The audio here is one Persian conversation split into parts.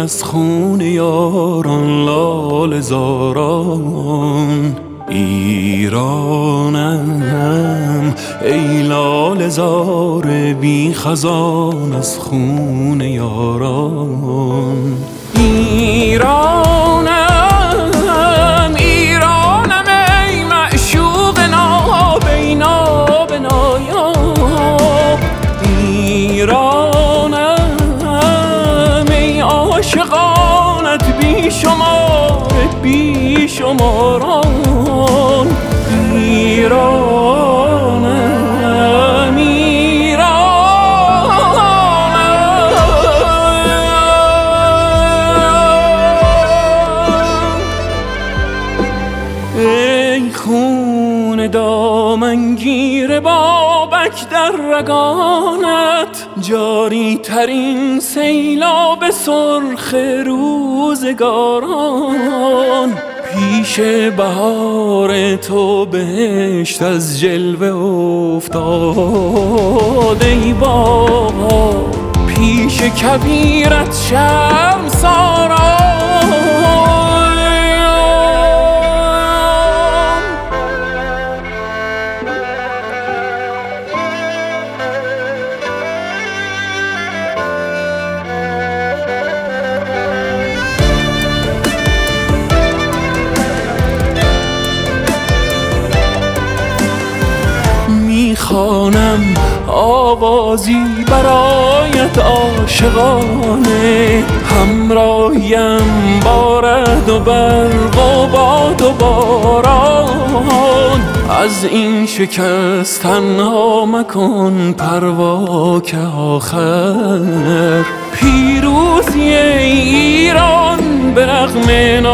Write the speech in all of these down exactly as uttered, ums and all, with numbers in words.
از خون یاران لاله زاران. ایرانم ای لاله زار بی خزان از خون یاران. ایرانم ایرانم ای معشوق نابینا بنایاب. ایرانم ای عاشقانت بی شمار بی شماران. ایرانم ایرانم ای خون دامنگیر بابک در رگانت، جاری ترین سیلاب سرخ روزگاران. پیش بهار تو بهشت از جلوه افتاد ای بابا، پیش کبیرت شرمساران. میخوانم آوازی برایت عاشقانه، همراهیم بارد و برق و باد و باران. از این شکست تنها مکن پروا که آخر پیروزی ایران به رغم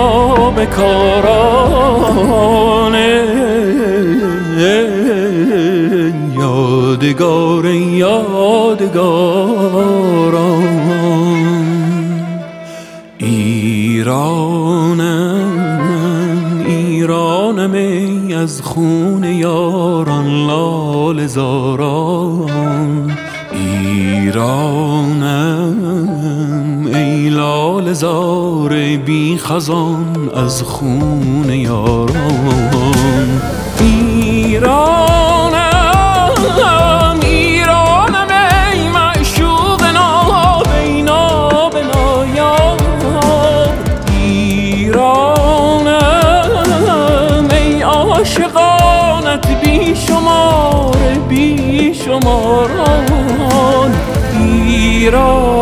نابکارانه. یادگار یادگاران. ایرانم ایرانم ای از خون یاران لاله زاران. ایرانم ای لاله زار بی خزان از خون یاران. ایرانم ایرانم ای معشوق نابینا بنایاب. ایرانم ای عاشقانت بی شمار بی شماران. ایران